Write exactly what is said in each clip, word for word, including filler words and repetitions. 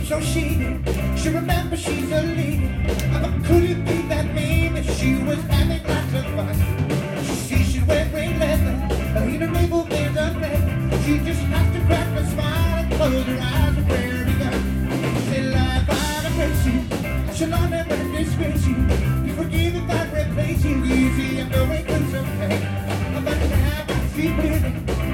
So she, she remembers she's a lady. But could it be that maybe she was having lots of fun? She sees she's wearing leather, in her navel there's a thread. She just has to crack a smile and close her eyes and prayer begun. She said, life, I'm crazy. I shall not ever disgrace you. You forgive if I replace you. You see, I'm going through some pain. But now I see clearly.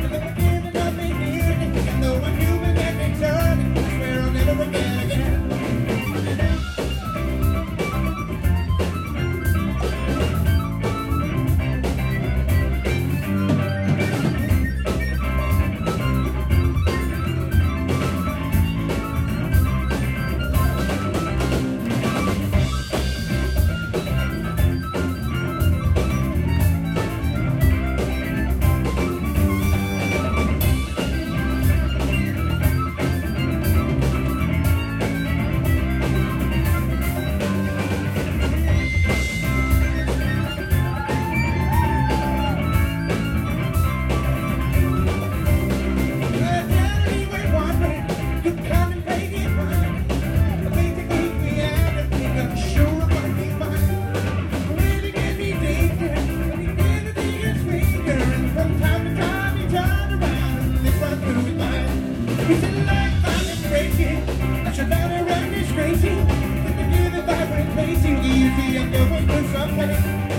He said, life, I'm crazy. I should not have run this crazy. If I give it back, replacing easy, I'm going through some pain.